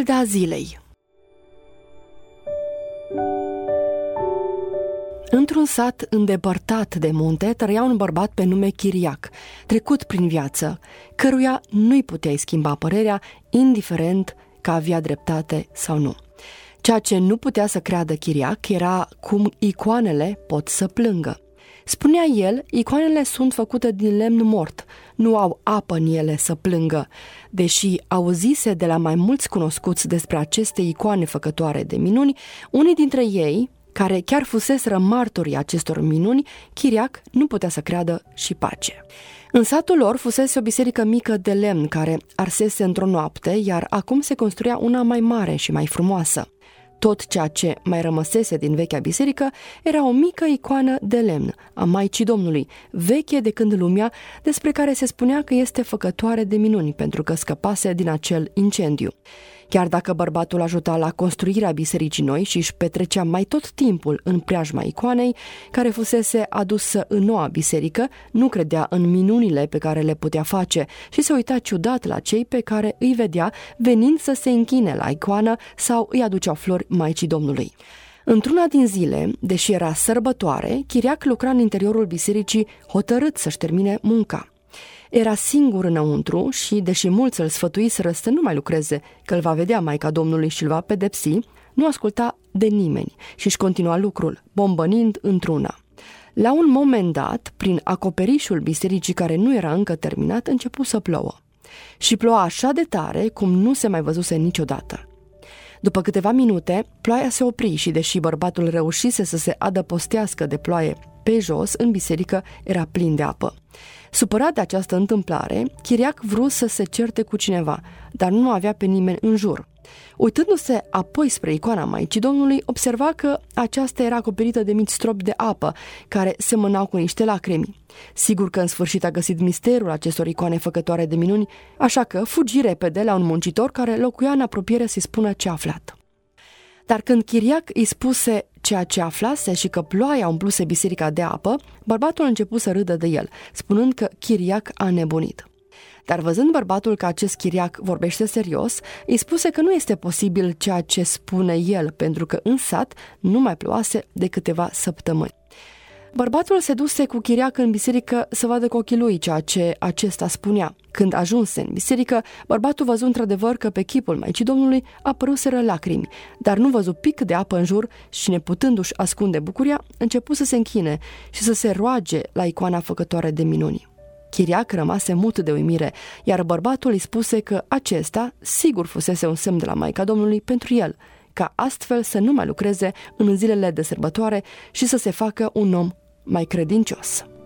Pildea zilei. Într-un sat îndepărtat de munte trăia un bărbat pe nume Chiriac, trecut prin viață, căruia nu-i puteai schimba părerea, indiferent că avea dreptate sau nu. Ceea ce nu putea să creadă Chiriac era cum icoanele pot să plângă. Spunea el, icoanele sunt făcute din lemn mort, nu au apă în ele să plângă. Deși auzise de la mai mulți cunoscuți despre aceste icoane făcătoare de minuni, unii dintre ei, care chiar fuseseră martorii acestor minuni, Chiriac nu putea să creadă și pace. În satul lor fusese o biserică mică de lemn care arsese într-o noapte, iar acum se construia una mai mare și mai frumoasă. Tot ceea ce mai rămăsese din vechea biserică era o mică icoană de lemn a Maicii Domnului, veche de când lumea, despre care se spunea că este făcătoare de minuni pentru că scăpase din acel incendiu. Chiar dacă bărbatul ajuta la construirea bisericii noi și își petrecea mai tot timpul în preajma icoanei, care fusese adusă în noua biserică, nu credea în minunile pe care le putea face și se uita ciudat la cei pe care îi vedea venind să se închine la icoană sau îi aduceau flori Maicii Domnului. Într-una din zile, deși era sărbătoare, Chiriac lucra în interiorul bisericii hotărât să-și termine munca. Era singur înăuntru și, deși mulți îl sfătuiseră să nu mai lucreze, că îl va vedea Maica Domnului și îl va pedepsi, nu asculta de nimeni și își continua lucrul, bombănind într-una. La un moment dat, prin acoperișul bisericii care nu era încă terminat, începu să plouă. Și ploua așa de tare cum nu se mai văzuse niciodată. După câteva minute, ploaia se opri și, deși bărbatul reușise să se adăpostească de ploaie pe jos, în biserică era plin de apă. Supărat de această întâmplare, Chiriac vrut să se certe cu cineva, dar nu avea pe nimeni în jur. Uitându-se apoi spre icoana Maicii Domnului, observa că aceasta era acoperită de mici stropi de apă, care semănau cu niște lacrimi. Sigur că în sfârșit a găsit misterul acestor icoane făcătoare de minuni, așa că fugi repede la un muncitor care locuia în apropiere să-i spună ce a aflat. Dar când Chiriac îi spuse ceea ce aflase și că ploaia umpluse biserica de apă, bărbatul a început să râdă de el, spunând că Chiriac a nebunit. Dar văzând bărbatul că acest Chiriac vorbește serios, îi spuse că nu este posibil ceea ce spune el, pentru că în sat nu mai plouase de câteva săptămâni. Bărbatul se duse cu Chiriac în biserică să vadă cu ochii lui ceea ce acesta spunea. Când ajunse în biserică, bărbatul văzu într-adevăr că pe chipul Maicii Domnului apăruseră lacrimi, dar nu văzu pic de apă în jur și, neputându-și ascunde bucuria, începu să se închine și să se roage la icoana făcătoare de minuni. Chiriac rămase mut de uimire, iar bărbatul îi spuse că acesta sigur fusese un semn de la Maica Domnului pentru el, ca astfel să nu mai lucreze în zilele de sărbătoare și să se facă un om mai credincios.